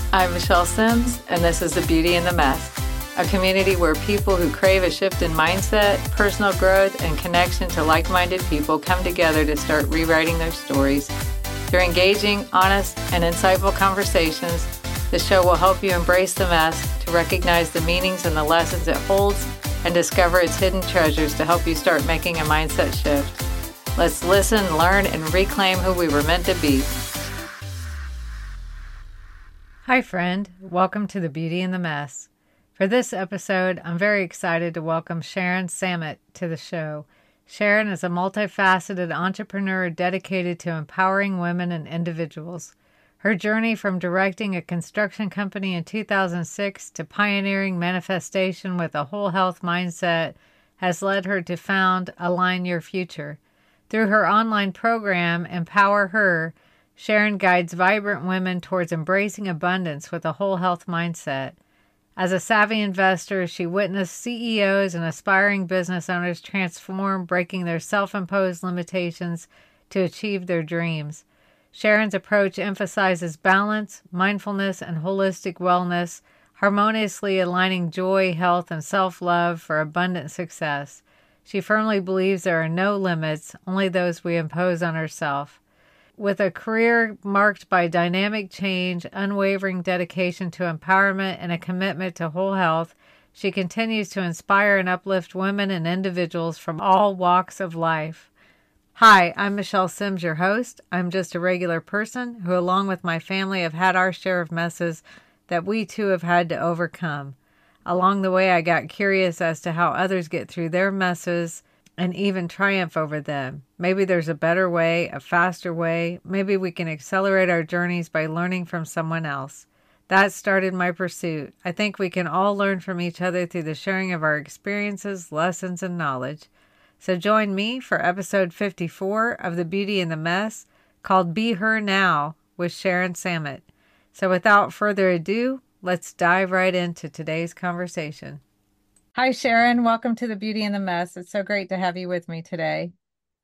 I'm Michelle Sims, and this is The Beauty in the Mess, a community where people who crave a shift in mindset, personal growth, and connection to like-minded people come together to start rewriting their stories. Through engaging, honest, and insightful conversations, the show will help you embrace the mess, to recognize the meanings and the lessons it holds, and discover its hidden treasures to help you start making a mindset shift. Let's listen, learn, and reclaim who we were meant to be. Hi, friend. Welcome to The Beauty in the Mess. For this episode, I'm very excited to welcome Sharon Samit to the show. Sharon is a multifaceted entrepreneur dedicated to empowering women and individuals. Her journey from directing a construction company in 2006 to pioneering manifestation with a whole health mindset has led her to found Align Your Future. Through her online program, Empower Her, Sharon guides vibrant women towards embracing abundance with a whole health mindset. As a savvy investor, she witnessed CEOs and aspiring business owners transform, breaking their self-imposed limitations to achieve their dreams. Sharon's approach emphasizes balance, mindfulness, and holistic wellness, harmoniously aligning joy, health, and self-love for abundant success. She firmly believes there are no limits, only those we impose on ourselves. With a career marked by dynamic change, unwavering dedication to empowerment, and a commitment to whole health, she continues to inspire and uplift women and individuals from all walks of life. Hi, I'm Michelle Sims, your host. I'm just a regular person who, along with my family, have had our share of messes that we too have had to overcome. Along the way, I got curious as to how others get through their messes and even triumph over them. Maybe there's a better way, a faster way. Maybe we can accelerate our journeys by learning from someone else. That started my pursuit. I think we can all learn from each other through the sharing of our experiences, lessons, and knowledge. So join me for episode 54 of The Beauty in the Mess, called Be Her Now with Sharon Samit. So without further ado, let's dive right into today's conversation. Hi, Sharon. Welcome to The Beauty in the Mess. It's so great to have you with me today.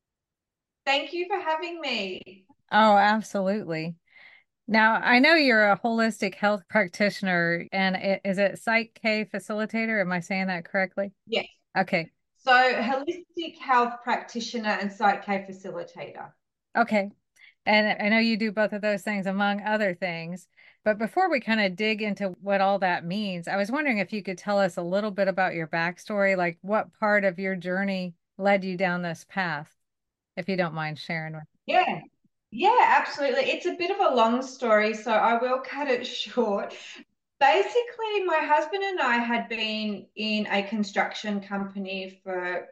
Thank you for having me. Oh, absolutely. Now, I know you're a holistic health practitioner, and is it Psych K facilitator? Am I saying that correctly? Yes. Okay. So, holistic health practitioner and Psych K facilitator. Okay. And I know you do both of those things, among other things. But before we kind of dig into what all that means, I was wondering if you could tell us a little bit about your backstory, like what part of your journey led you down this path, if you don't mind sharing with. Yeah. Yeah, absolutely. It's a bit of a long story, so I will cut it short. Basically, my husband and I had been in a construction company for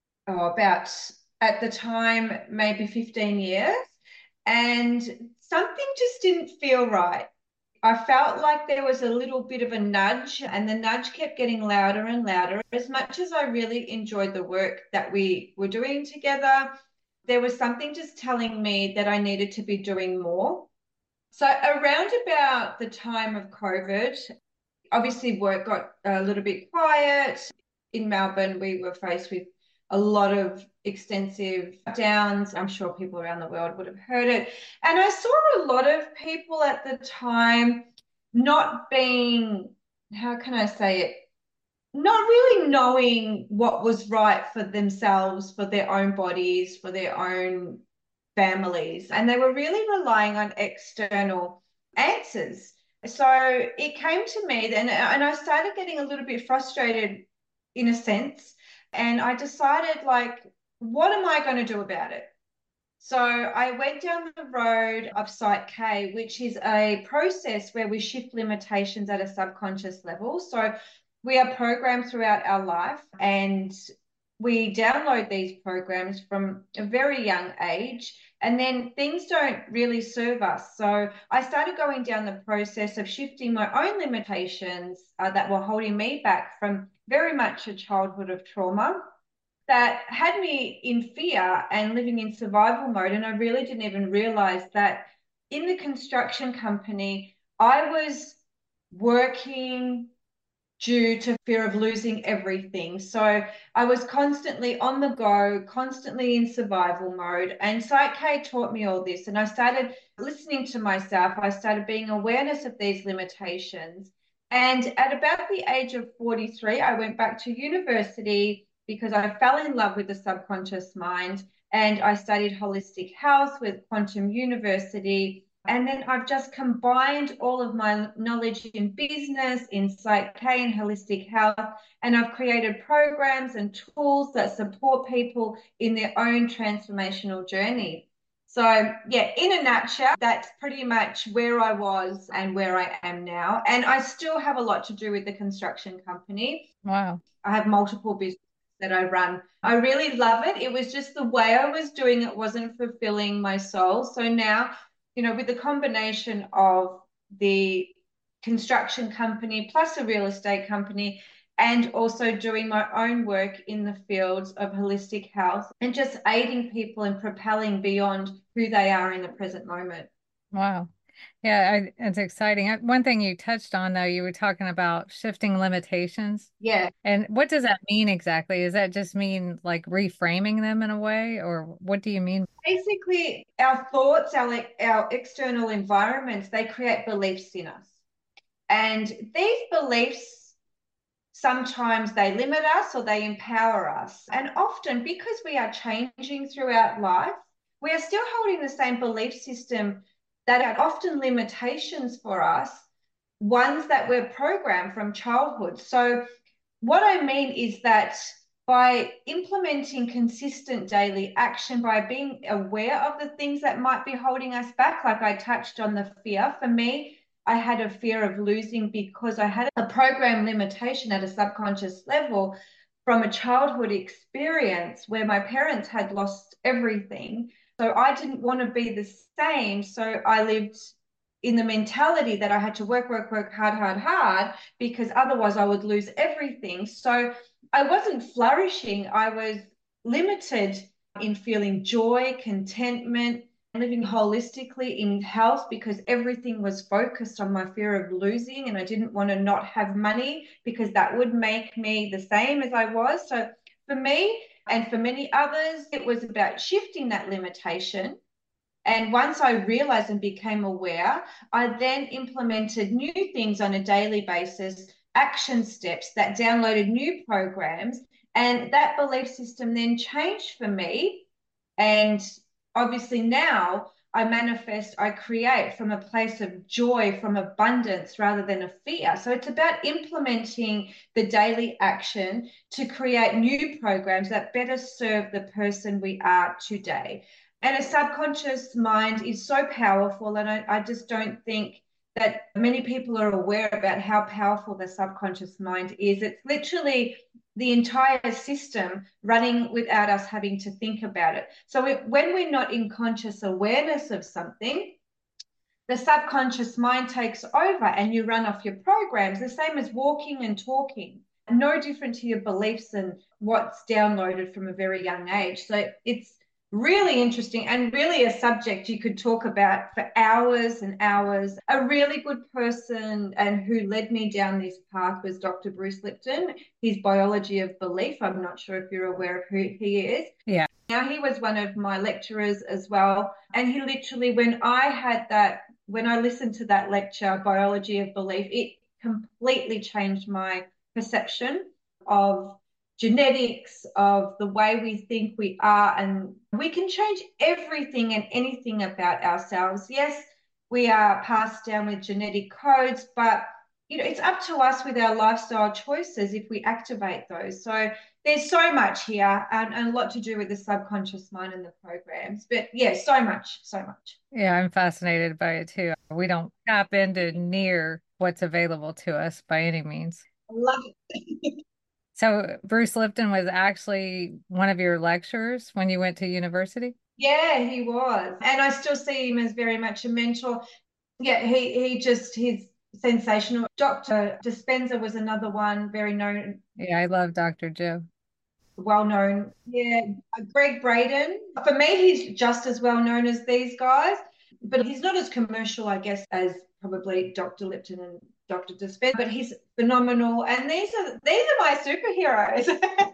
about, at the time, maybe 15 years, and something just didn't feel right. I felt like there was a little bit of a nudge, and the nudge kept getting louder and louder. As much as I really enjoyed the work that we were doing together, there was something just telling me that I needed to be doing more. So, around about the time of COVID, obviously work got a little bit quiet. In Melbourne, we were faced with a lot of extensive downs. I'm sure people around the world would have heard it. And I saw a lot of people at the time not being, how can I say it, not really knowing what was right for themselves, for their own bodies, for their own families. And they were really relying on external answers. So it came to me then, and I started getting a little bit frustrated in a sense. And I decided, like, what am I going to do about it? So I went down the road of Site K, which is a process where we shift limitations at a subconscious level. So we are programmed throughout our life, and we download these programs from a very young age, and then things don't really serve us. So I started going down the process of shifting my own limitations that were holding me back from very much a childhood of trauma that had me in fear and living in survival mode. And I really didn't even realize that in the construction company, I was working, due to fear of losing everything. So I was constantly on the go, constantly in survival mode. And Psych K taught me all this. And I started listening to myself. I started being awareness of these limitations. And at about the age of 43, I went back to university because I fell in love with the subconscious mind. And I studied holistic health with Quantum University. And then I've just combined all of my knowledge in business, in Psych K, and holistic health, and I've created programs and tools that support people in their own transformational journey. So, yeah, in a nutshell, that's pretty much where I was and where I am now. And I still have a lot to do with the construction company. Wow. I have multiple businesses that I run. I really love it. It was just the way I was doing it wasn't fulfilling my soul. So now, with the combination of the construction company plus a real estate company, and also doing my own work in the fields of holistic health and just aiding people and propelling beyond who they are in the present moment. Wow. Yeah, it's exciting. One thing you touched on, though, you were talking about shifting limitations. Yeah. And what does that mean exactly? Does that just mean like reframing them in a way, or what do you mean? Basically, our thoughts, our external environments, they create beliefs in us. And these beliefs, sometimes they limit us or they empower us. And often, because we are changing throughout life, we are still holding the same belief system that are often limitations for us, ones that were programmed from childhood. So, what I mean is that by implementing consistent daily action, by being aware of the things that might be holding us back, like I touched on the fear, for me, I had a fear of losing because I had a program limitation at a subconscious level from a childhood experience where my parents had lost everything. So I didn't want to be the same. So I lived in the mentality that I had to work hard, because otherwise I would lose everything. So I wasn't flourishing. I was limited in feeling joy, contentment, living holistically in health because everything was focused on my fear of losing. And I didn't want to not have money because that would make me the same as I was. So for me and for many others, it was about shifting that limitation. And once I realized and became aware, I then implemented new things on a daily basis, action steps that downloaded new programs. And that belief system then changed for me. And obviously now I manifest, I create from a place of joy, from abundance rather than a fear. So it's about implementing the daily action to create new programs that better serve the person we are today. And a subconscious mind is so powerful. And I just don't think that many people are aware about how powerful the subconscious mind is. It's literally the entire system running without us having to think about it. So when we're not in conscious awareness of something, the subconscious mind takes over and you run off your programs, the same as walking and talking. No different to your beliefs and what's downloaded from a very young age. So it's really interesting and really a subject you could talk about for hours and hours. A really good person and who led me down this path was Dr. Bruce Lipton. His Biology of Belief. I'm not sure if you're aware of who he is. Yeah. Now, he was one of my lecturers as well. And he literally, when I listened to that lecture, Biology of Belief, it completely changed my perception of genetics, of the way we think we are. And we can change everything and anything about ourselves. Yes, we are passed down with genetic codes, but it's up to us with our lifestyle choices if we activate those. So there's so much here and a lot to do with the subconscious mind and the programs. But yeah, so much, so much. Yeah, I'm fascinated by it too. We don't tap into near what's available to us by any means. I love it. So Bruce Lipton was actually one of your lecturers when you went to university? Yeah, he was. And I still see him as very much a mentor. Yeah, he's sensational. Dr. Dispenza was another one, very known, Yeah, I love Dr. Joe. well known. Yeah, Greg Braden. For me, he's just as well known as these guys, but he's not as commercial, I guess, as probably Dr. Lipton and Dr. Dispenza, but he's phenomenal. And these are my superheroes.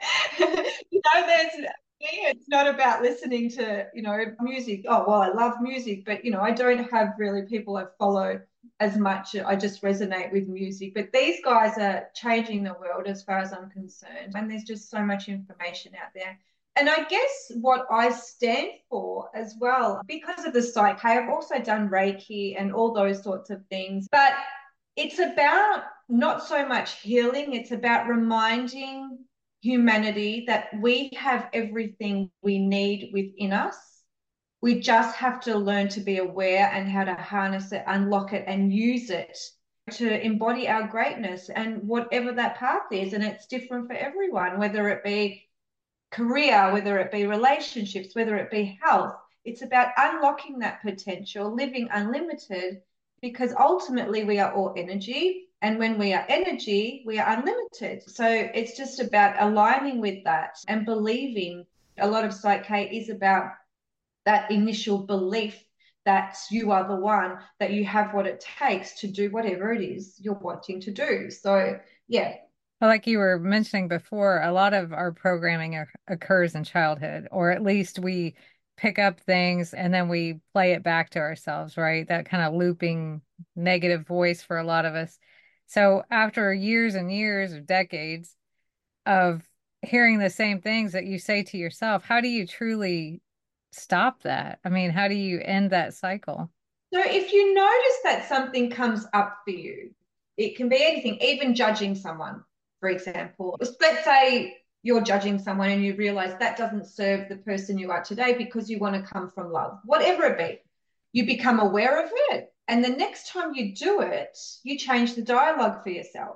There's it's not about listening to, music. Oh, well, I love music, but I don't have really people I follow as much. I just resonate with music. But these guys are changing the world as far as I'm concerned. And there's just so much information out there. And I guess what I stand for as well, because of the Psyche, I've also done Reiki and all those sorts of things. But it's about not so much healing, it's about reminding humanity that we have everything we need within us. We just have to learn to be aware and how to harness it, unlock it, and use it to embody our greatness and whatever that path is. And it's different for everyone, whether it be career, whether it be relationships, whether it be health. It's about unlocking that potential, living unlimited, because ultimately we are all energy. And when we are energy, we are unlimited. So it's just about aligning with that and believing. A lot of Psyche is about that initial belief that you are the one, that you have what it takes to do whatever it is you're wanting to do. So, yeah. Well, like you were mentioning before, a lot of our programming occurs in childhood, or at least we pick up things and then we play it back to ourselves, right? That kind of looping negative voice for a lot of us. So after years and years or decades of hearing the same things that you say to yourself, how do you truly stop that? I mean, how do you end that cycle? So if you notice that something comes up for you, it can be anything, even judging someone, for example. Let's say you're judging someone and you realize that doesn't serve the person you are today because you want to come from love, whatever it be. You become aware of it. And the next time you do it, you change the dialogue for yourself.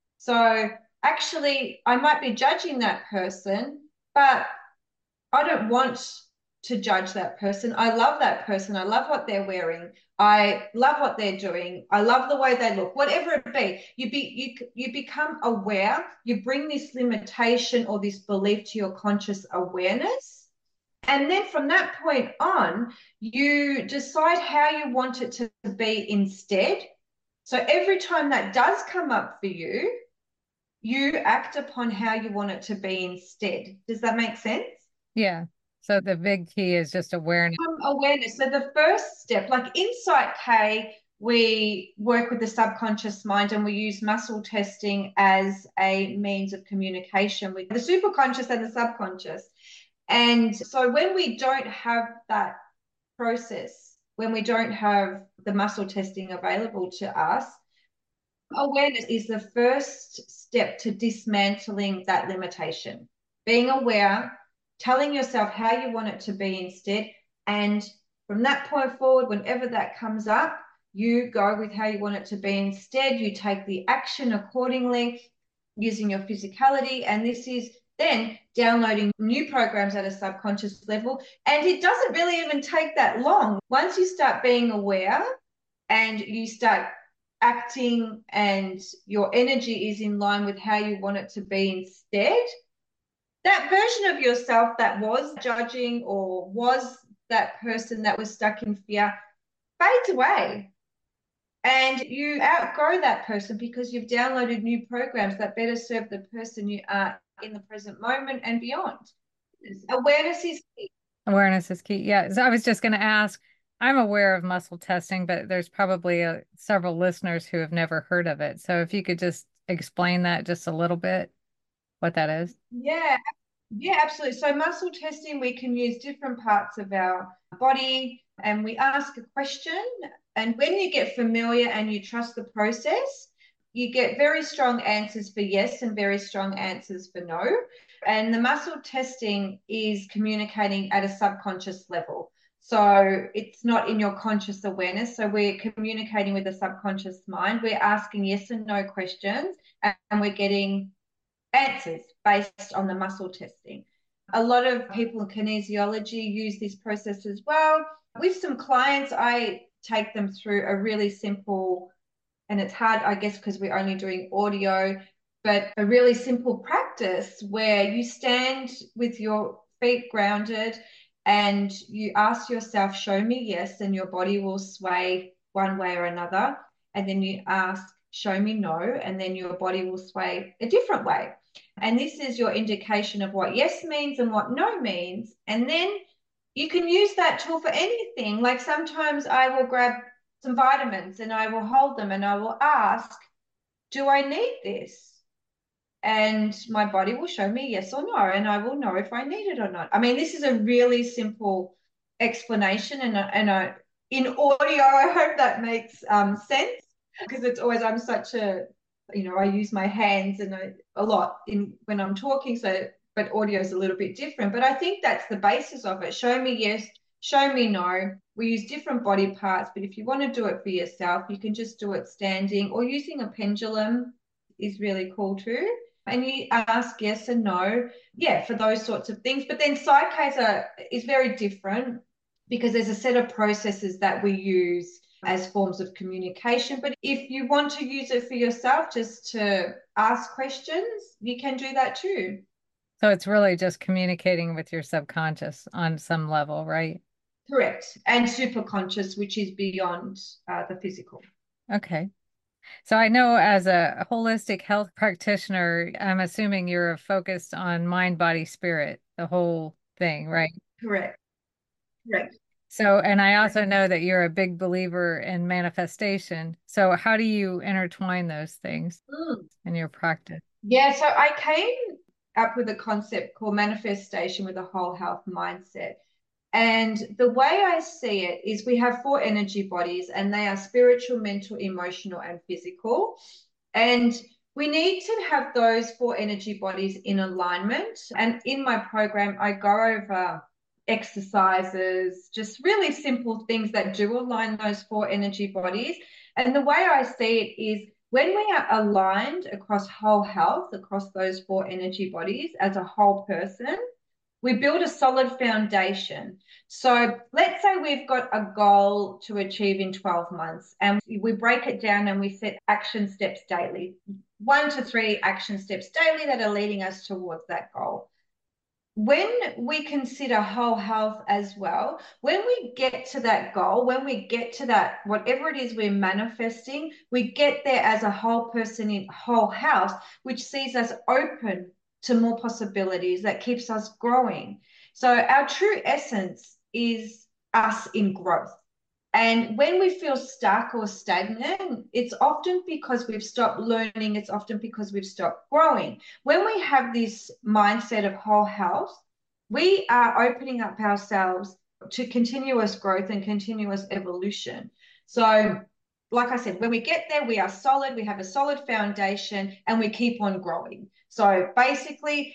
So actually, I might be judging that person, but I don't want to judge that person. I love that person. I love what they're wearing. I love what they're doing. I love the way they look. Whatever it be, you become aware. You bring this limitation or this belief to your conscious awareness. And then from that point on, you decide how you want it to be instead. So every time that does come up for you, you act upon how you want it to be instead. Does that make sense? Yeah. So the big key is just awareness. Awareness. So the first step, like Insight K, we work with the subconscious mind and we use muscle testing as a means of communication with the superconscious and the subconscious. And so when we don't have that process, when we don't have the muscle testing available to us, awareness is the first step to dismantling that limitation. Being aware, telling yourself how you want it to be instead. And from that point forward, whenever that comes up, you go with how you want it to be instead. You take the action accordingly using your physicality. And this is then downloading new programs at a subconscious level. And it doesn't really even take that long. Once you start being aware and you start acting and your energy is in line with how you want it to be instead, that version of yourself that was judging or was that person that was stuck in fear fades away. And you outgrow that person because you've downloaded new programs that better serve the person you are in the present moment and beyond. Awareness is key. Awareness is key. Yeah. So I was just going to ask, I'm aware of muscle testing, but there's probably several listeners who have never heard of it. So if you could just explain that just a little bit, what that is. Yeah, yeah, absolutely. So muscle testing, we can use different parts of our body and we ask a question. And when you get familiar and you trust the process, you get very strong answers for yes and very strong answers for no. And the muscle testing is communicating at a subconscious level. So it's not in your conscious awareness. So we're communicating with the subconscious mind. We're asking yes and no questions and we're getting answers based on the muscle testing. A lot of people in kinesiology use this process as well. With some clients, I take them through a really simple, and it's hard, I guess, because we're only doing audio, but a really simple practice where you stand with your feet grounded and you ask yourself, show me yes, and your body will sway one way or another. And then you ask, show me no, and then your body will sway a different way. And this is your indication of what yes means and what no means. And then you can use that tool for anything. Like sometimes I will grab some vitamins and I will hold them and I will ask, do I need this? And my body will show me yes or no, and I will know if I need it or not. I mean, this is a really simple explanation, and in audio, I hope that makes sense, because it's always I'm such a, I use my hands and a lot in when I'm talking, so but audio is a little bit different. But I think that's the basis of it. Show me yes, show me no. We use different body parts, but if you want to do it for yourself, you can just do it standing, or using a pendulum is really cool too. And you ask yes and no, yeah, for those sorts of things. But then Psyche is very different, because there's a set of processes that we use as forms of communication. But if you want to use it for yourself, just to ask questions, you can do that too. So it's really just communicating with your subconscious on some level, right? Correct. And super conscious, which is beyond the physical. Okay. So I know as a holistic health practitioner, I'm assuming you're focused on mind, body, spirit, the whole thing, right? Correct. Correct. So, and I also know that you're a big believer in manifestation. So how do you intertwine those things Mm. in your practice? Yeah, so I came up with a concept called manifestation with a whole health mindset. And the way I see it is we have four energy bodies, and they are spiritual, mental, emotional, and physical. And we need to have those four energy bodies in alignment. And in my program, I go over exercises, just really simple things that do align those four energy bodies. And the way I see it is when we are aligned across whole health, across those four energy bodies as a whole person, we build a solid foundation. So let's say we've got a goal to achieve in 12 months, and we break it down and we set action steps daily, 1 to 3 action steps daily that are leading us towards that goal. When we consider whole health as well, when we get to that goal, when we get to that, whatever it is we're manifesting, we get there as a whole person in whole health, which sees us open to more possibilities, that keeps us growing. So our true essence is us in growth. And when we feel stuck or stagnant, it's often because we've stopped learning. It's often because we've stopped growing. When we have this mindset of whole health, we are opening up ourselves to continuous growth and continuous evolution. So, like I said, when we get there, we are solid, we have a solid foundation, and we keep on growing. So, basically,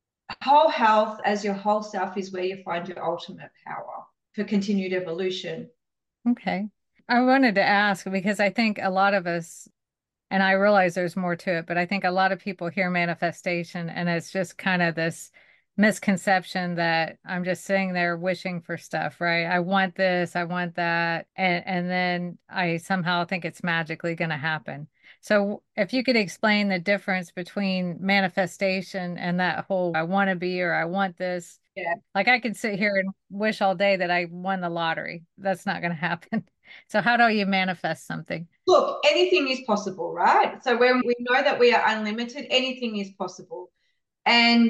whole health as your whole self is where you find your ultimate power for continued evolution. Okay. I wanted to ask because I think a lot of us, and I realize there's more to it, but I think a lot of people hear manifestation and it's just kind of this misconception that I'm just sitting there wishing for stuff, right? I want this, I want that, and then I somehow think it's magically going to happen. So if you could explain the difference between manifestation and that whole I want to be or I want this. Yeah. Like I could sit here and wish all day that I won the lottery. That's not going to happen. So how do you manifest something? Look, anything is possible, right? So when we know that we are unlimited, anything is possible. And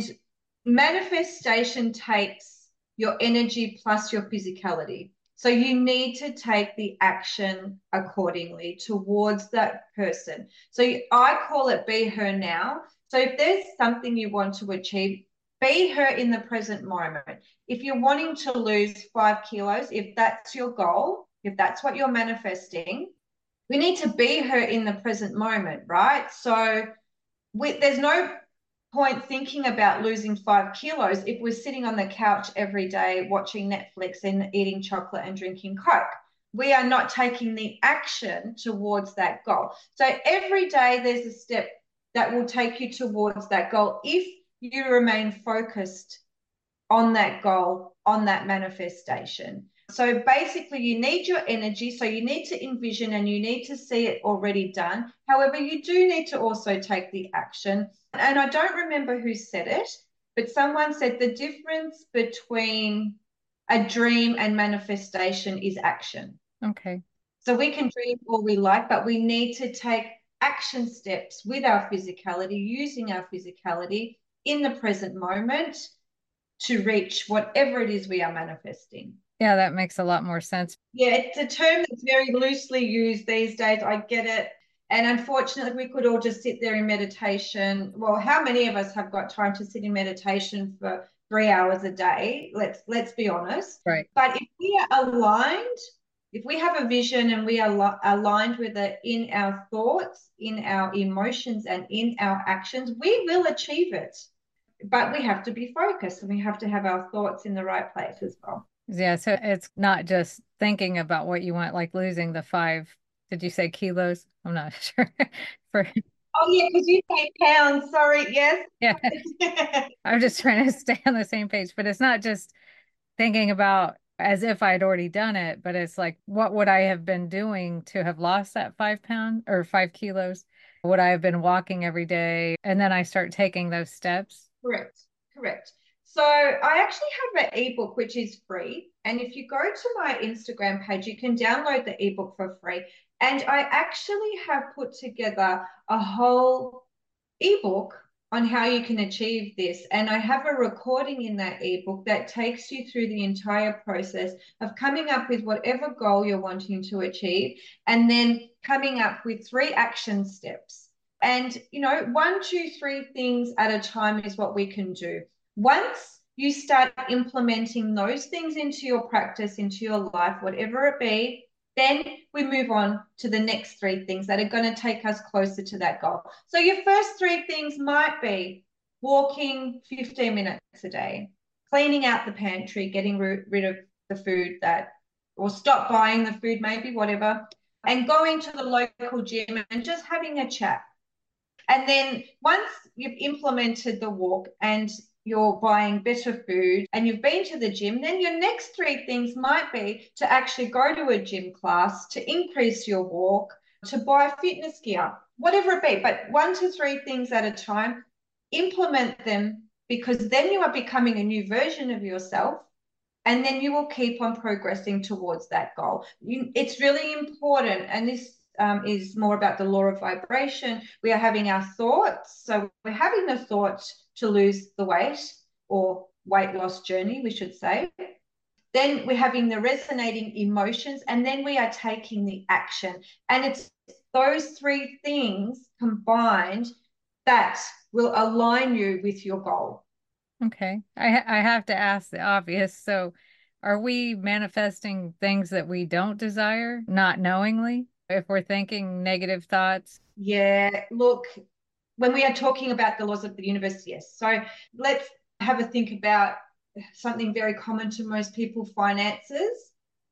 manifestation takes your energy plus your physicality. So you need to take the action accordingly towards that person. So I call it be her now. So if there's something you want to achieve, be her in the present moment. If you're wanting to lose 5 kilos, if that's your goal, if that's what you're manifesting, we need to be her in the present moment, right? So there's no point thinking about losing 5 kilos if we're sitting on the couch every day watching Netflix and eating chocolate and drinking Coke. We are not taking the action towards that goal. So every day there's a step that will take you towards that goal if you remain focused on that goal, on that manifestation. So basically, you need your energy. So you need to envision and you need to see it already done. However, you do need to also take the action. And I don't remember who said it, but someone said the difference between a dream and manifestation is action. Okay. So we can dream all we like, but we need to take action steps with our physicality, using our physicality in the present moment to reach whatever it is we are manifesting. Yeah, that makes a lot more sense. Yeah, it's a term that's very loosely used these days. I get it. And unfortunately, we could all just sit there in meditation. Well, how many of us have got time to sit in meditation for 3 hours a day? Let's be honest. Right. But if we are aligned, if we have a vision and we are aligned with it in our thoughts, in our emotions, and in our actions, we will achieve it. But we have to be focused and we have to have our thoughts in the right place as well. Yeah, so it's not just thinking about what you want, like losing the 5, did you say kilos? I'm not sure. For Oh yeah, because you say pounds. Sorry, yes. yeah, I'm just trying to stay on the same page, but it's not just thinking about as if I'd already done it, but it's like, what would I have been doing to have lost that 5 pound or 5 kilos? Would I have been walking every day? And then I start taking those steps. Correct, correct. So I actually have an ebook which is free. And if you go to my Instagram page, you can download the ebook for free. And I actually have put together a whole ebook on how you can achieve this. And I have a recording in that ebook that takes you through the entire process of coming up with whatever goal you're wanting to achieve and then coming up with 3 action steps. And, you know, 1, 2, 3 things at a time is what we can do. Once you start implementing those things into your practice, into your life, whatever it be, then we move on to the next 3 things that are going to take us closer to that goal. So your first 3 things might be walking 15 minutes a day, cleaning out the pantry, getting rid of the food that, or stop buying the food, maybe, whatever, and going to the local gym and just having a chat. And then once you've implemented the walk and you're buying better food and you've been to the gym, then your next 3 things might be to actually go to a gym class, to increase your walk, to buy fitness gear, whatever it be. But 1 to 3 things at a time, implement them because then you are becoming a new version of yourself. And then you will keep on progressing towards that goal. It's really important. And this is more about the law of vibration. We are having our thoughts. So we're having the thought to lose the weight or weight loss journey, we should say. Then we're having the resonating emotions, and then we are taking the action. And it's those 3 things combined that will align you with your goal. Okay. I have to ask the obvious. So are we manifesting things that we don't desire, not knowingly? If we're thinking negative thoughts? Yeah, look, when we are talking about the laws of the universe, yes. So let's have a think about something very common to most people, finances.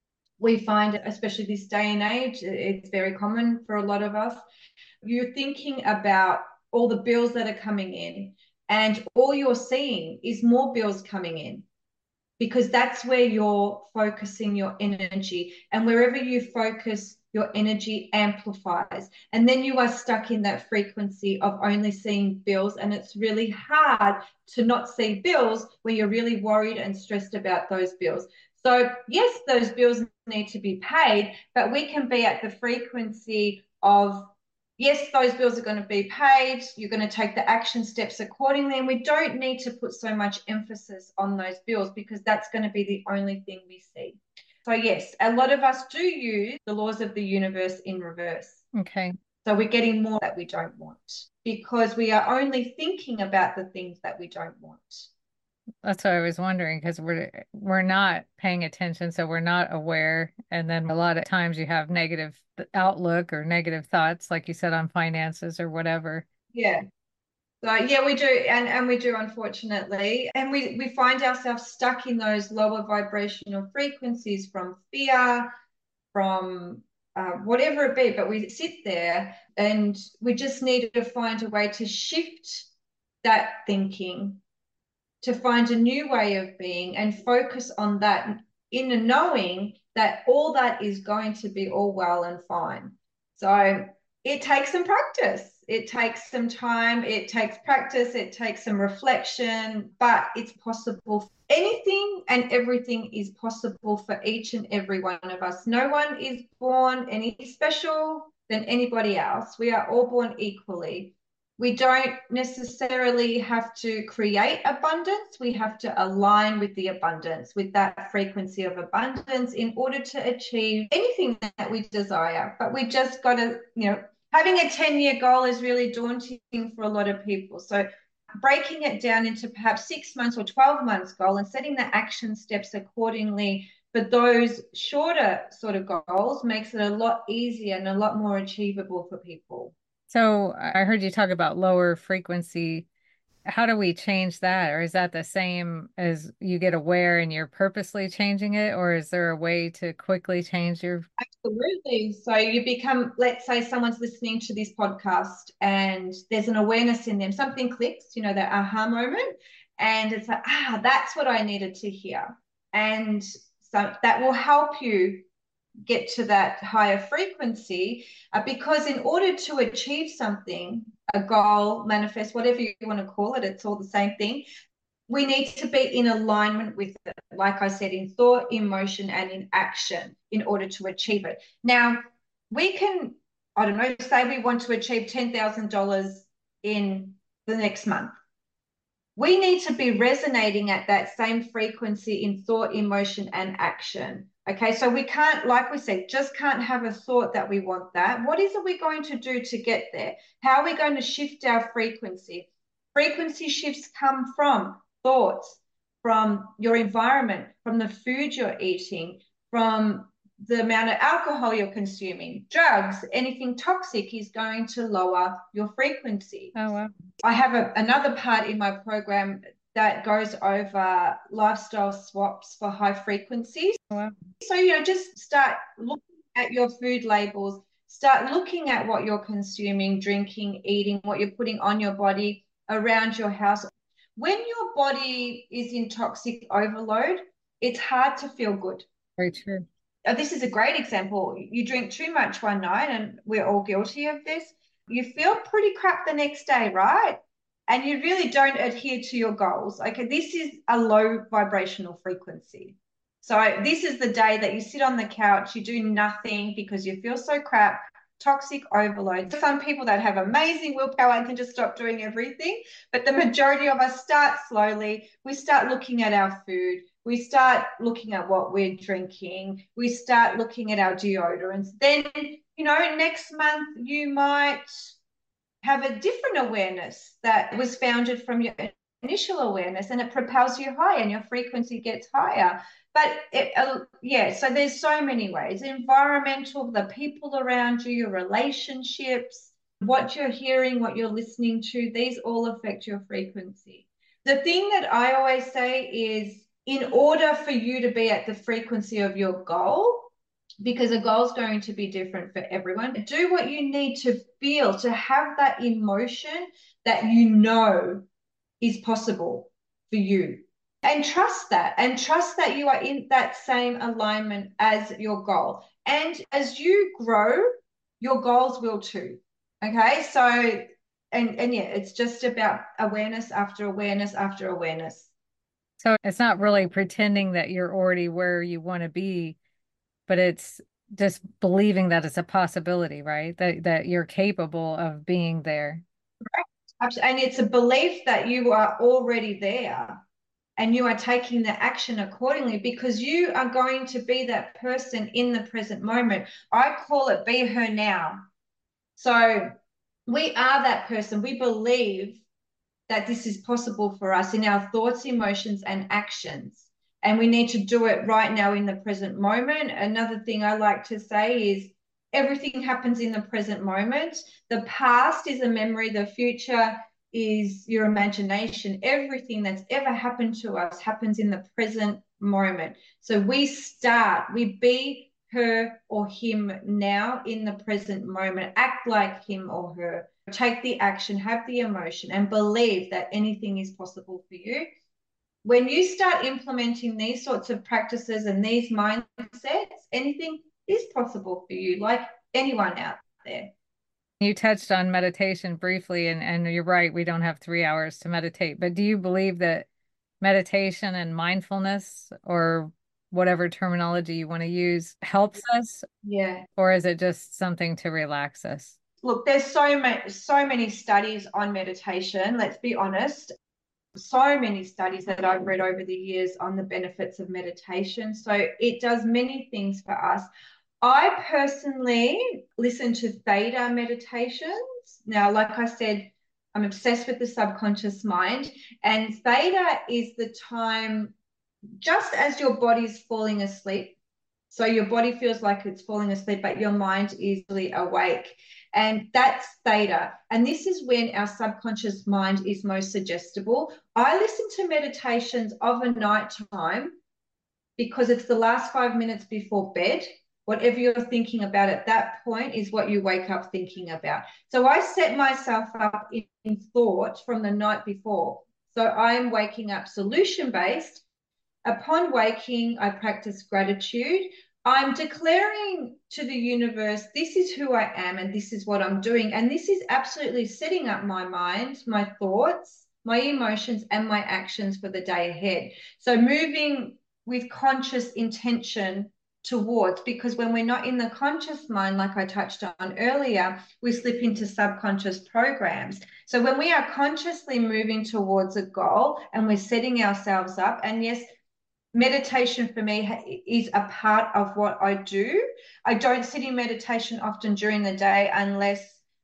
We find, especially this day and age, it's very common for a lot of us. You're thinking about all the bills that are coming in, and all you're seeing is more bills coming in because that's where you're focusing your energy. And wherever you focus, your energy amplifies. And then you are stuck in that frequency of only seeing bills. And it's really hard to not see bills when you're really worried and stressed about those bills. So, yes, those bills need to be paid, but we can be at the frequency of yes, those bills are going to be paid. You're going to take the action steps accordingly. And we don't need to put so much emphasis on those bills because that's going to be the only thing we see. So, yes, a lot of us do use the laws of the universe in reverse. Okay. So, we're getting more that we don't want because we are only thinking about the things that we don't want. That's what I was wondering because we're not paying attention, so we're not aware. And then a lot of times you have negative outlook or negative thoughts, like you said, on finances or whatever. Yeah. So yeah, we do, and we do unfortunately, and we find ourselves stuck in those lower vibrational frequencies from fear, from whatever it be. But we sit there, and we just need to find a way to shift that thinking, to find a new way of being, and focus on that in the knowing that all that is going to be all well and fine. So it takes some practice. It takes some time. It takes practice. It takes some reflection, but it's possible. Anything and everything is possible for each and every one of us. No one is born any special. than anybody else. We are all born equally. We don't necessarily have to create abundance. We have to align with the abundance, with that frequency of abundance in order to achieve anything that we desire. But we just got to, having a 10-year goal is really daunting for a lot of people. So breaking it down into perhaps 6 months or 12 months goal and setting the action steps accordingly for those shorter sort of goals makes it a lot easier and a lot more achievable for people. So I heard you talk about lower frequency. How do we change that? Or is that the same as you get aware and you're purposely changing it? Or is there a way to quickly change your? Absolutely. So you become, let's say someone's listening to this podcast and there's an awareness in them, something clicks, that aha moment. And it's like, that's what I needed to hear. And so that will help you get to that higher frequency because in order to achieve something, a goal, manifest, whatever you want to call it, it's all the same thing. We need to be in alignment with it, like I said, in thought, emotion, and in action in order to achieve it. Now, we can, I don't know, say we want to achieve $10,000 in the next month. We need to be resonating at that same frequency in thought, emotion, and action. Okay, so we can't, like we said, just can't have a thought that we want that. What is it we're going to do to get there? How are we going to shift our frequency? Frequency shifts come from thoughts, from your environment, from the food you're eating, from the amount of alcohol you're consuming, drugs, anything toxic is going to lower your frequency. Oh, wow. I have another part in my program that goes over lifestyle swaps for high frequencies. Oh, wow. So, just start looking at your food labels, start looking at what you're consuming, drinking, eating, what you're putting on your body, around your house. When your body is in toxic overload, it's hard to feel good. Very true. This is a great example. You drink too much one night, and we're all guilty of this. You feel pretty crap the next day, right? And you really don't adhere to your goals. Okay, this is a low vibrational frequency. So this is the day that you sit on the couch, you do nothing because you feel so crap, toxic overload. Some people that have amazing willpower and can just stop doing everything, but the majority of us start slowly. We start looking at our food. We start looking at what we're drinking. We start looking at our deodorants. Then, next month you might have a different awareness that was founded from your initial awareness, and it propels you higher and your frequency gets higher. But so there's so many ways: environmental, the people around you, your relationships, what you're hearing, what you're listening to, these all affect your frequency. The thing that I always say is, in order for you to be at the frequency of your goal, because a goal is going to be different for everyone, do what you need to feel, to have that emotion that is possible for you. And trust that you are in that same alignment as your goal. And as you grow, your goals will too. Okay. So, and yeah, it's just about awareness after awareness after awareness. So it's not really pretending that you're already where you want to be, but it's just believing that it's a possibility, right? That you're capable of being there. And it's a belief that you are already there and you are taking the action accordingly because you are going to be that person in the present moment. I call it be her now. So we are that person. We believe that this is possible for us in our thoughts, emotions, and actions. And we need to do it right now in the present moment. Another thing I like to say is everything happens in the present moment. The past is a memory, the future is your imagination. Everything that's ever happened to us happens in the present moment. So we be her or him now in the present moment. Act like him or her. Take the action, have the emotion, and believe that anything is possible for you. When you start implementing these sorts of practices and these mindsets, anything is possible for you, like anyone out there. You touched on meditation briefly, and you're right, we don't have 3 hours to meditate. But do you believe that meditation and mindfulness or whatever terminology you want to use, helps us, Yeah. or is it just something to relax us? Look, there's so many studies on meditation, let's be honest. So many studies that I've read over the years on the benefits of meditation. So it does many things for us. I personally listen to theta meditations. Now, like I said, I'm obsessed with the subconscious mind, and theta is the time just as your body's falling asleep. So your body feels like it's falling asleep, but your mind is really awake. And that's theta. And this is when our subconscious mind is most suggestible. I listen to meditations of a night time because it's the last 5 minutes before bed. Whatever you're thinking about at that point is what you wake up thinking about. So I set myself up in thought from the night before. So I'm waking up solution based. Upon waking, I practice gratitude. I'm declaring to the universe, this is who I am and this is what I'm doing. And this is absolutely setting up my mind, my thoughts, my emotions, and my actions for the day ahead. So moving with conscious intention towards, because when we're not in the conscious mind, like I touched on earlier, we slip into subconscious programs. So when we are consciously moving towards a goal and we're setting ourselves up, and yes, meditation for me is a part of what I do. I don't sit in meditation often during the day unless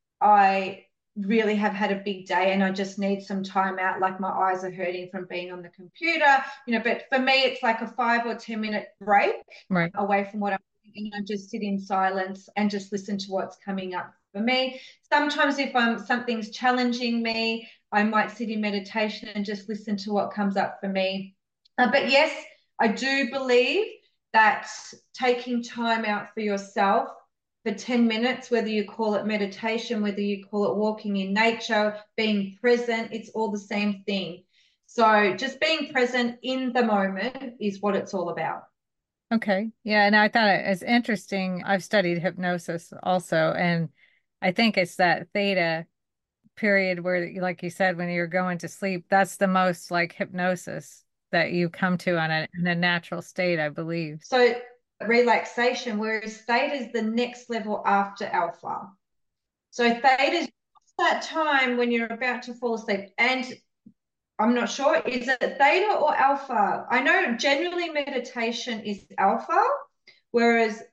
I really have had a big day and I just need some time out, like my eyes are hurting from being on the computer, but for me, it's like a 5 or 10 minute break Right. away from what I'm doing, and I just sit in silence and just listen to what's coming up for me. Sometimes if something's challenging me, I might sit in meditation and just listen to what comes up for me. But yes, I do believe that taking time out for yourself for 10 minutes, whether you call it meditation, whether you call it walking in nature, being present, it's all the same thing. So just being present in the moment is what it's all about. Okay. Yeah, and I thought it was interesting. I've studied hypnosis also, and I think it's that theta period where, like you said, when you're going to sleep, that's the most like hypnosis that you come to in a natural state, I believe. So relaxation, whereas theta is the next level after alpha. So theta is that time when you're about to fall asleep. And I'm not sure, is it theta or alpha? I know generally meditation is alpha, whereas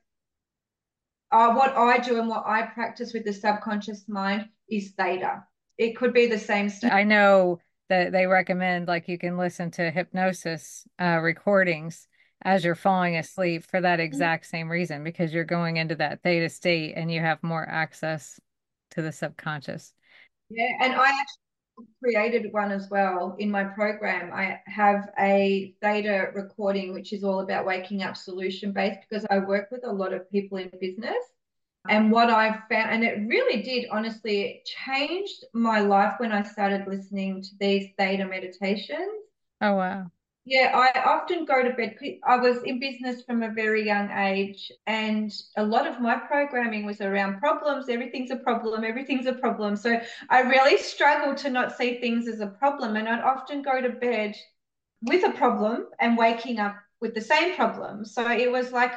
what I do and what I practice with the subconscious mind is theta. It could be the same state. I know that they recommend like you can listen to hypnosis recordings as you're falling asleep for that exact same reason, because you're going into that theta state and you have more access to the subconscious. Yeah, and I actually created one as well in my program. I have a theta recording, which is all about waking up solution based, because I work with a lot of people in business. And what I've found, and it really did, honestly, it changed my life when I started listening to these theta meditations. Oh, wow. Yeah, I often go to bed. I was in business from a very young age, and a lot of my programming was around problems. Everything's a problem, everything's a problem. So I really struggled to not see things as a problem. And I'd often go to bed with a problem and waking up with the same problem. So it was like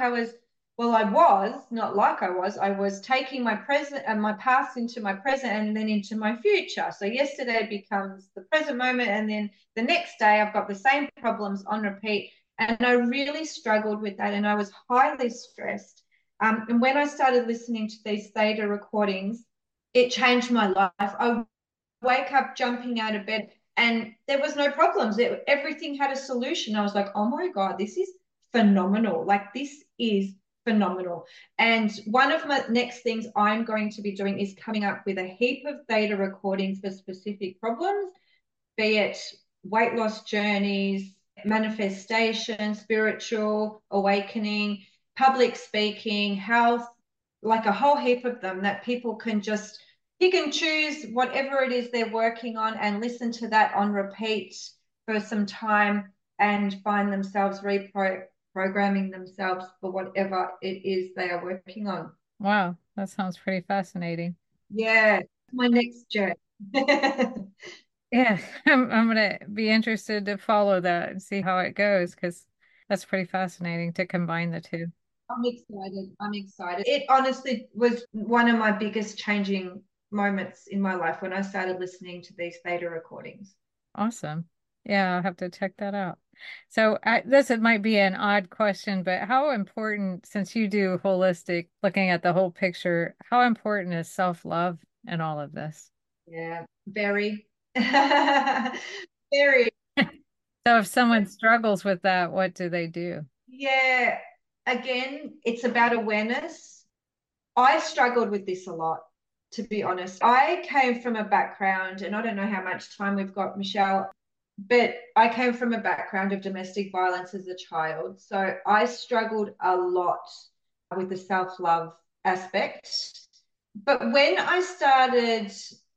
I was taking my present and my past into my present and then into my future. So yesterday becomes the present moment, and then the next day I've got the same problems on repeat. And I really struggled with that, and I was highly stressed. And when I started listening to these theta recordings, it changed my life. I wake up jumping out of bed and there was no problems. Everything had a solution. I was like, oh my God, this is phenomenal. Like, this is phenomenal. And one of my next things I'm going to be doing is coming up with a heap of theta recordings for specific problems, be it weight loss journeys, manifestation, spiritual awakening, public speaking, health, like a whole heap of them that people can just pick and choose whatever it is they're working on and listen to that on repeat for some time and find themselves reprogramming themselves for whatever it is they are working on. Wow, that sounds pretty fascinating. Yeah, my next journey. Yeah, I'm gonna be interested to follow that and see how it goes because That's pretty fascinating to combine the two. I'm excited. I'm excited. It honestly was one of my biggest changing moments in my life when I started listening to these theta recordings. Awesome. Yeah, I'll have to check that out. So this it might be an odd question, but how important, since you do holistic, looking at the whole picture, how important is self-love in all of this? Yeah, very, very. So if someone struggles with that, what do they do? Yeah, again, it's about awareness. I struggled with this a lot, to be honest. I came from a background, and I don't know how much time we've got, Michelle, but I came from a background of domestic violence as a child. So I struggled a lot with the self-love aspect. But when I started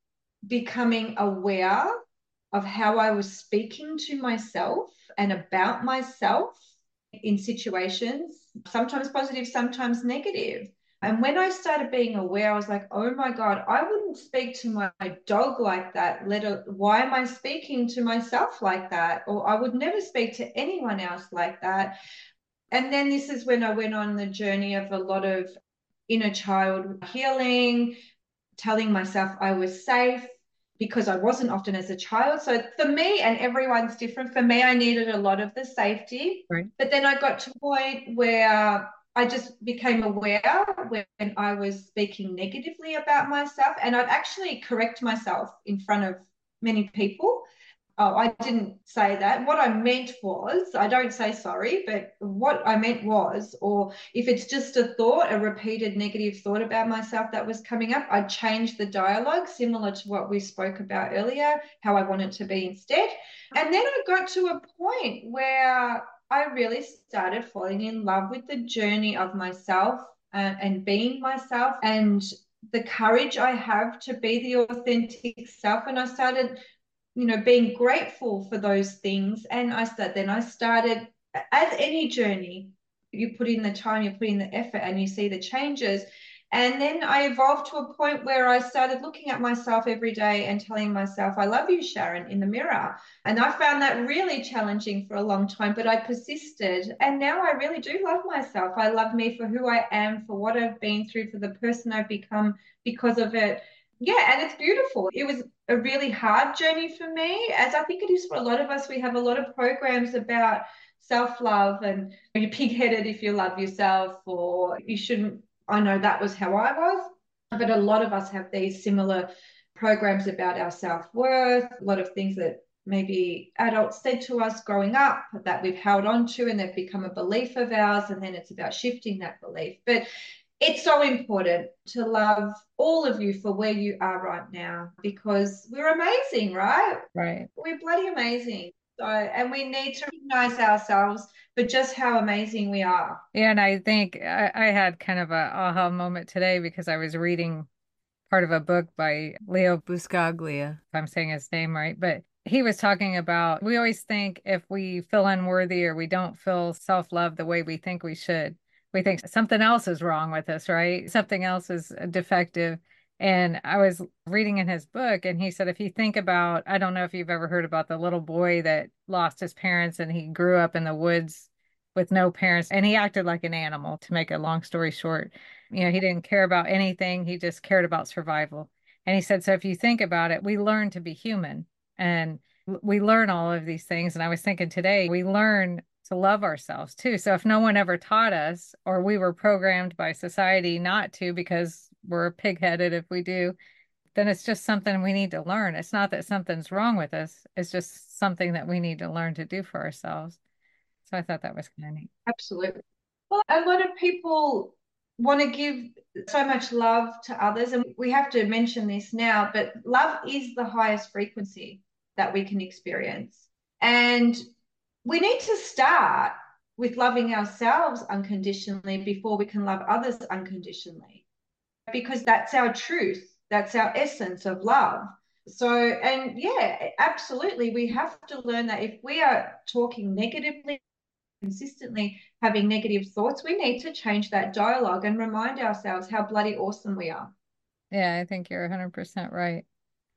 becoming aware of how I was speaking to myself and about myself in situations, sometimes positive, sometimes negative. And when I started being aware, I was like, oh my God, I wouldn't speak to my dog like that. Why am I speaking to myself like that? Or I would never speak to anyone else like that. And then this is when I went on the journey of a lot of inner child healing, telling myself I was safe because I wasn't often as a child. So for me, and everyone's different, for me, I needed a lot of the safety. Right. But then I got to a point where I just became aware when I was speaking negatively about myself, and I'd actually correct myself in front of many people. Oh, I didn't say that. What I meant was, I don't say sorry, but what I meant was, or if it's just a thought, a repeated negative thought about myself that was coming up, I'd change the dialogue similar to what we spoke about earlier, how I wanted to be instead. And then I got to a point where I really started falling in love with the journey of myself and being myself and the courage I have to be the authentic self. And I started being grateful for those things. And then I started, as any journey, you put in the time, you put in the effort, and you see the changes. And then I evolved to a point where I started looking at myself every day and telling myself, I love you, Sharon, in the mirror. And I found that really challenging for a long time, but I persisted. And now I really do love myself. I love me for who I am, for what I've been through, for the person I've become because of it. Yeah, and it's beautiful. It was a really hard journey for me, as I think it is for a lot of us. We have a lot of programs about self-love and you're pig-headed if you love yourself, or you shouldn't. I know that was how I was, but a lot of us have these similar programs about our self-worth, a lot of things that maybe adults said to us growing up that we've held on to and they've become a belief of ours, and then it's about shifting that belief. But it's so important to love all of you for where you are right now because we're amazing, right? Right. We're bloody amazing. So, and we need to recognize ourselves for just how amazing we are. Yeah, and I think I had kind of a aha moment today because I was reading part of a book by Leo Buscaglia, if I'm saying his name right, but he was talking about we always think if we feel unworthy or we don't feel self-love the way we think we should, we think something else is wrong with us, right? Something else is defective. And I was reading in his book, and he said, if you think about, I don't know if you've ever heard about the little boy that lost his parents and he grew up in the woods with no parents, and he acted like an animal, to make a long story short. He didn't care about anything. He just cared about survival. And he said, so if you think about it, we learn to be human and we learn all of these things. And I was thinking today, we learn to love ourselves too. So if no one ever taught us, or we were programmed by society not to because we're pig-headed if we do, then it's just something we need to learn. It's not that something's wrong with us. It's just something that we need to learn to do for ourselves. So I thought that was kind of neat. Absolutely. Well, a lot of people want to give so much love to others, and we have to mention this now, but love is the highest frequency that we can experience. And we need to start with loving ourselves unconditionally before we can love others unconditionally, because that's our truth, that's our essence of love. So, and yeah, absolutely, we have to learn that if we are talking negatively, consistently having negative thoughts, we need to change that dialogue and remind ourselves how bloody awesome we are. Yeah, I think you're 100% right.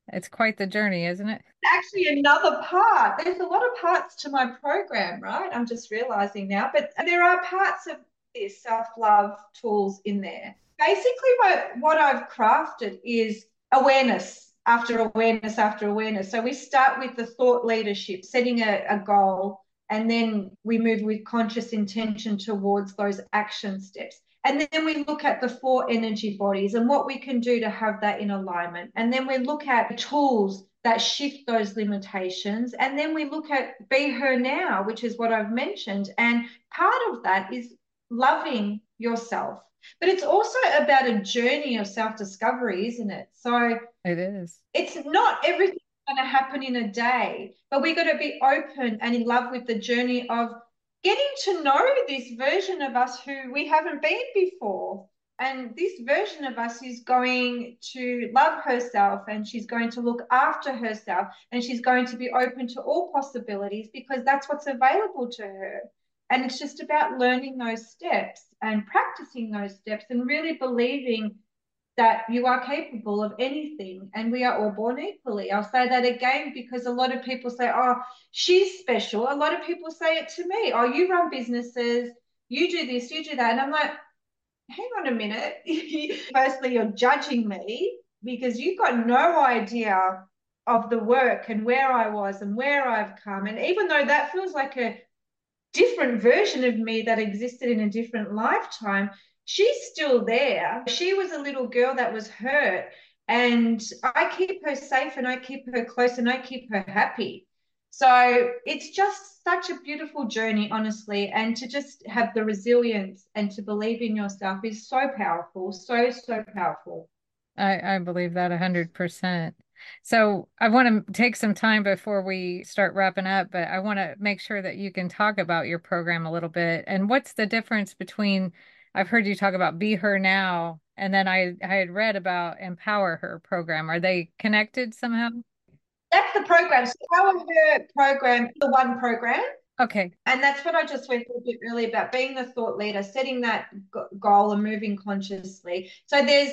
It's quite the journey, isn't it? Actually another part. There's a lot of parts to my program, right? I'm just realizing now, but there are parts of this self-love tools in there. Basically, what I've crafted is awareness after awareness after awareness. So we start with the thought leadership, setting a goal, and then we move with conscious intention towards those action steps. And then we look at the four energy bodies and what we can do to have that in alignment. And then we look at tools that shift those limitations. And then we look at Be Her Now, which is what I've mentioned. And part of that is loving yourself. But it's also about a journey of self discovery, isn't it? So It is. it's not everything going to happen in a day, but we got to be open and in love with the journey of getting to know this version of us who we haven't been before. And this version of us is going to love herself and she's going to look after herself and she's going to be open to all possibilities because that's what's available to her. And it's just about learning those steps and practicing those steps and really believing that you are capable of anything and we are all born equally. I'll say that again because a lot of people say, oh, she's special. A lot of people say it to me, oh, you run businesses, you do this, you do that. And I'm like, hang on a minute. Firstly, you're judging me because you've got no idea of the work and where I was and where I've come. And even though that feels like a different version of me that existed in a different lifetime, she's still there. She was a little girl that was hurt, and I keep her safe and I keep her close and I keep her happy. So it's just such a beautiful journey, honestly. And to just have the resilience and to believe in yourself is so powerful, so, so powerful. I believe that 100%. So I want to take some time before we start wrapping up, but I want to make sure that you can talk about your program a little bit. And what's the difference between, I've heard you talk about Be Her Now, and then I had read about Empower Her program. Are they connected somehow? That's the program. So our her program, the one program. Okay. And that's what I just went through a bit earlier about being the thought leader, setting that goal and moving consciously. So there's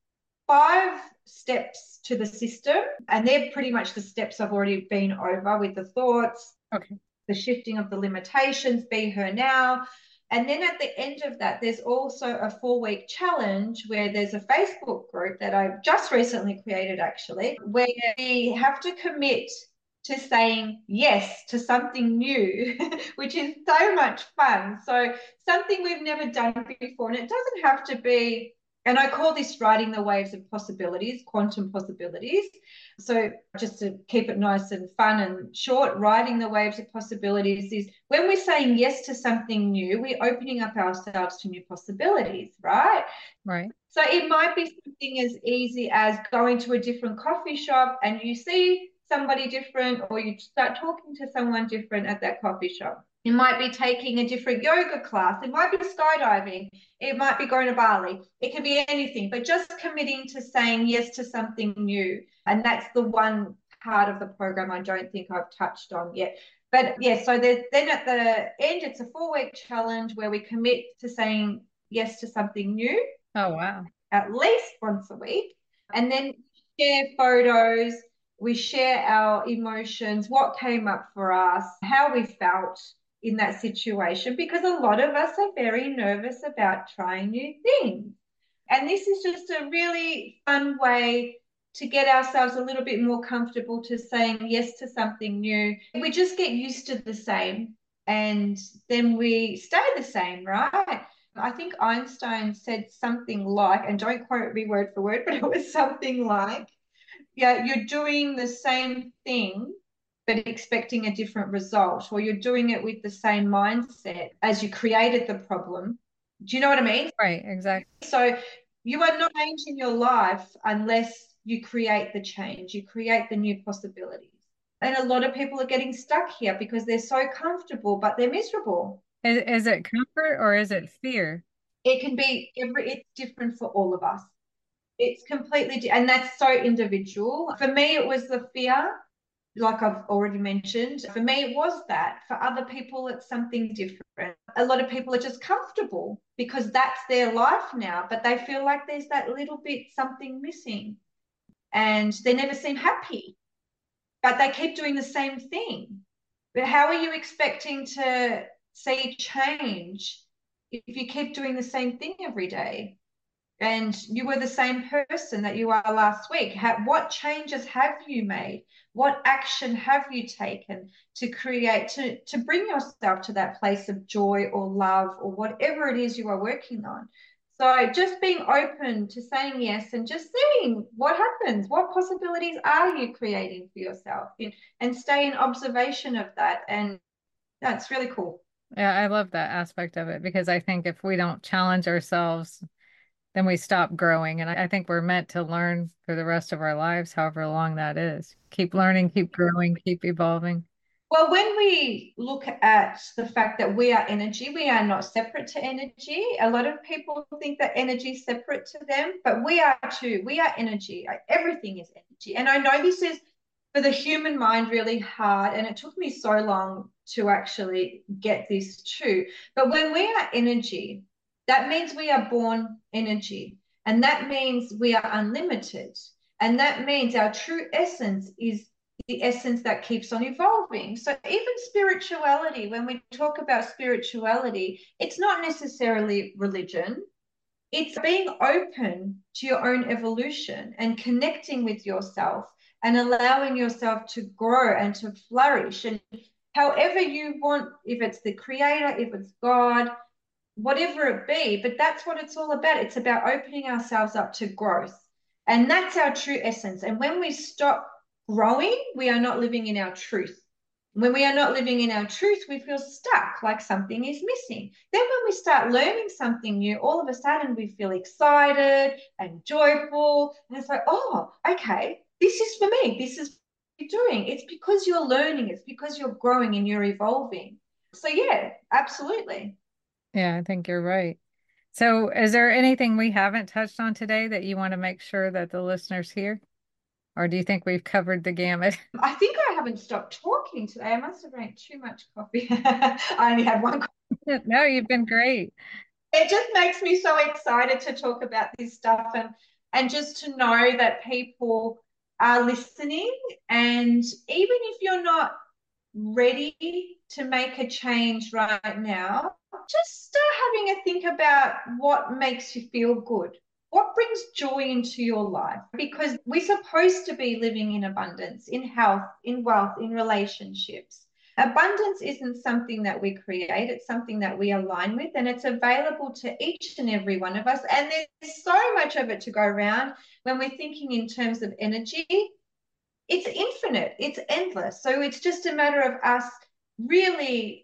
5 steps to the system, and they're pretty much the steps I've already been over with the thoughts, Okay. the shifting of the limitations, Be Her Now. And then at the end of that, there's also a 4-week challenge where there's a Facebook group that I've just recently created, actually, where we have to commit to saying yes to something new, which is so much fun. So, something we've never done before. And it doesn't have to be, and I call this riding the waves of possibilities, quantum possibilities. So just to keep it nice and fun and short, riding the waves of possibilities is when we're saying yes to something new, we're opening up ourselves to new possibilities, right? Right. So it might be something as easy as going to a different coffee shop and you see somebody different or you start talking to someone different at that coffee shop. It might be taking a different yoga class. It might be skydiving. It might be going to Bali. It can be anything, but just committing to saying yes to something new. And that's the one part of the program I don't think I've touched on yet. But yeah, so then at the end, it's a 4-week challenge where we commit to saying yes to something new Oh, wow. at least once a week. And then share photos, we share our emotions, what came up for us, how we felt in that situation, because a lot of us are very nervous about trying new things. And this is just a really fun way to get ourselves a little bit more comfortable to saying yes to something new. We just get used to the same and then we stay the same, right? I think Einstein said something like, and don't quote me word for word, but it was something like, yeah, you're doing the same thing, but expecting a different result, or you're doing it with the same mindset as you created the problem. Do you know what I mean? Right. Exactly. So you are not changing your life unless you create the change, you create the new possibilities. And a lot of people are getting stuck here because they're so comfortable, but they're miserable. Is it comfort or is it fear? It can be it's different for all of us. It's completely, and that's so individual. For me, it was the fear, like I've already mentioned. For me, it was that. For other people, it's something different. A lot of people are just comfortable because that's their life now, but they feel like there's that little bit something missing. and they never seem happy, but they keep doing the same thing. But how are you expecting to see change if you keep doing the same thing every day? And you were the same person that you are last week. What changes have you made? What action have you taken to create, to bring yourself to that place of joy or love or whatever it is you are working on? So just being open to saying yes and just seeing what happens. What possibilities are you creating for yourself? And stay in observation of that. And that's really cool. Yeah, I love that aspect of it because I think if we don't challenge ourselves, then we stop growing. And I think we're meant to learn for the rest of our lives, however long that is. Keep learning, keep growing, keep evolving. Well, when we look at the fact that we are energy, we are not separate to energy. A lot of people think that energy is separate to them, but we are too. We are energy. Everything is energy. And I know this is for the human mind really hard, and it took me so long to actually get this too. But when we are energy, that means we are born energy, and that means we are unlimited. And that means our true essence is the essence that keeps on evolving. So even spirituality, when we talk about spirituality, it's not necessarily religion. It's being open to your own evolution and connecting with yourself and allowing yourself to grow and to flourish. And however you want, if it's the creator, if it's God, whatever it be, but that's what it's all about. It's about opening ourselves up to growth. And that's our true essence. And when we stop growing, we are not living in our truth. When we are not living in our truth, we feel stuck, like something is missing. Then, when we start learning something new, all of a sudden we feel excited and joyful. And it's like, oh, okay, this is for me. This is what you're doing. It's because you're learning, it's because you're growing and you're evolving. So, yeah, absolutely. Yeah, I think you're right. So, is there anything we haven't touched on today that you want to make sure that the listeners hear? Or do you think we've covered the gamut? I think I haven't stopped talking today. I must have drank too much coffee. I only had one. No, you've been great. It just makes me so excited to talk about this stuff and just to know that people are listening. And even if you're not ready to make a change right now, just start having a think about what makes you feel good. What brings joy into your life? Because we're supposed to be living in abundance, in health, in wealth, in relationships. Abundance isn't something that we create, it's something that we align with, and it's available to each and every one of us. And there's so much of it to go around when we're thinking in terms of energy. It's infinite, it's endless. So it's just a matter of us really,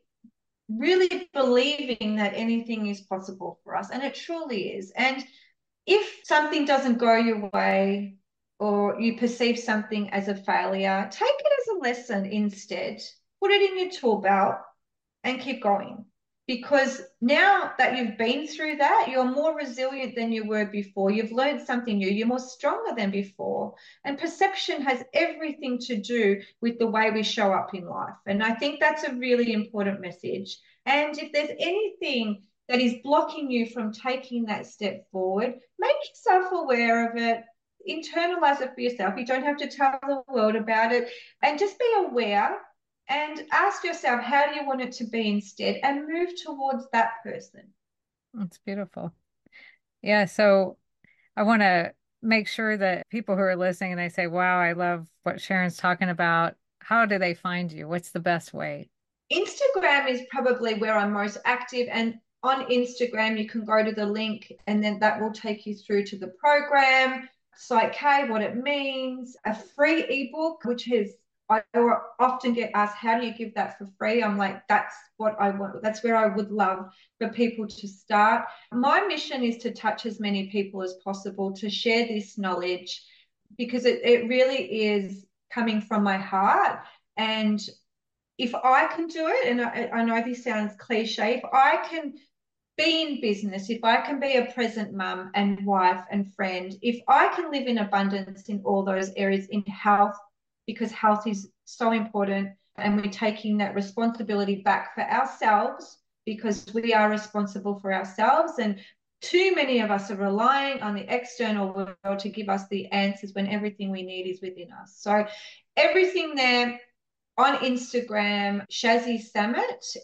really believing that anything is possible for us. And it truly is. And if something doesn't go your way or you perceive something as a failure, take it as a lesson instead. Put it in your tool belt and keep going. Because now that you've been through that, you're more resilient than you were before. You've learned something new. You're more stronger than before. And perception has everything to do with the way we show up in life. And I think that's a really important message. And if there's anything that is blocking you from taking that step forward, make yourself aware of it. Internalize it for yourself. You don't have to tell the world about it. And just be aware and ask yourself, how do you want it to be instead? And move towards that person. That's beautiful. Yeah, so I want to make sure that people who are listening and they say, wow, I love what Sharon's talking about. How do they find you? What's the best way? Instagram is probably where I'm most active. And on Instagram, you can go to the link and then that will take you through to the program, Psych-K, what it means, a free ebook, which is I often get asked, how do you give that for free? I'm like, that's what I want. That's where I would love for people to start. My mission is to touch as many people as possible, to share this knowledge because it really is coming from my heart. And if I can do it, and I know this sounds cliche, if I can be in business, if I can be a present mum and wife and friend, if I can live in abundance in all those areas, in health, because health is so important, and we're taking that responsibility back for ourselves because we are responsible for ourselves, and too many of us are relying on the external world to give us the answers when everything we need is within us. So everything there on Instagram, Shazzy Samut,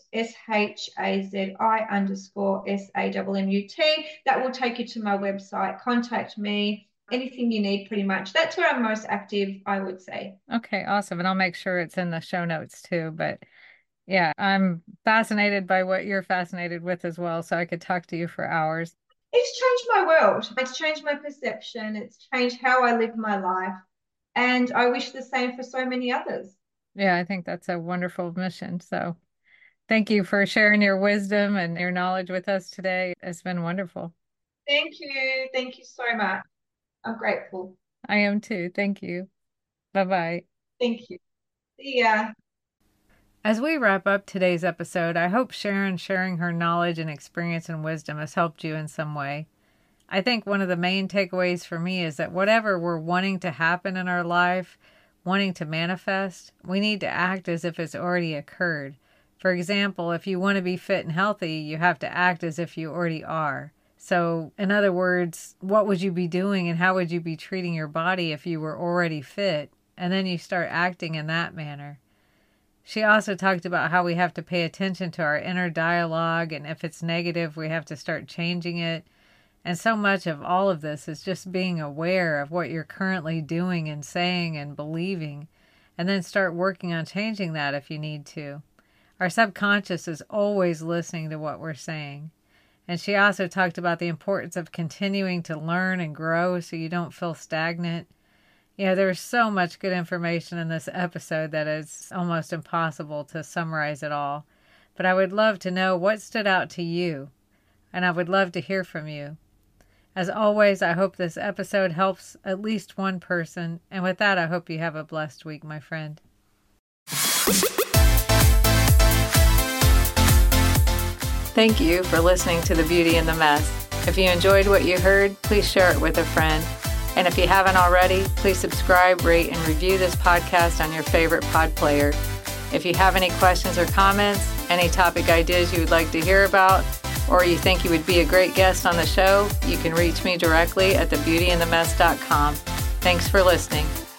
SHAZI_SAMMUT. That will take you to my website. Contact me. Anything you need, pretty much. That's where I'm most active, I would say. Okay, awesome. And I'll make sure it's in the show notes too. But yeah, I'm fascinated by what you're fascinated with as well. So I could talk to you for hours. It's changed my world. It's changed my perception. It's changed how I live my life. And I wish the same for so many others. Yeah, I think that's a wonderful mission. So thank you for sharing your wisdom and your knowledge with us today. It's been wonderful. Thank you. Thank you so much. I'm grateful. I am too. Thank you. Bye-bye. Thank you. See ya. As we wrap up today's episode, I hope Sharon sharing her knowledge and experience and wisdom has helped you in some way. I think one of the main takeaways for me is that whatever we're wanting to happen in our life, wanting to manifest, we need to act as if it's already occurred. For example, if you want to be fit and healthy, you have to act as if you already are. So, in other words, what would you be doing and how would you be treating your body if you were already fit? And then you start acting in that manner. She also talked about how we have to pay attention to our inner dialogue, and if it's negative, we have to start changing it. And so much of all of this is just being aware of what you're currently doing and saying and believing, and then start working on changing that if you need to. Our subconscious is always listening to what we're saying. And she also talked about the importance of continuing to learn and grow so you don't feel stagnant. Yeah, there's so much good information in this episode that it's almost impossible to summarize it all. But I would love to know what stood out to you, and I would love to hear from you. As always, I hope this episode helps at least one person, and with that, I hope you have a blessed week, my friend. Thank you for listening to The Beauty in the Mess. If you enjoyed what you heard, please share it with a friend. And if you haven't already, please subscribe, rate, and review this podcast on your favorite pod player. If you have any questions or comments, any topic ideas you would like to hear about, or you think you would be a great guest on the show, you can reach me directly at thebeautyinthemess.com. Thanks for listening.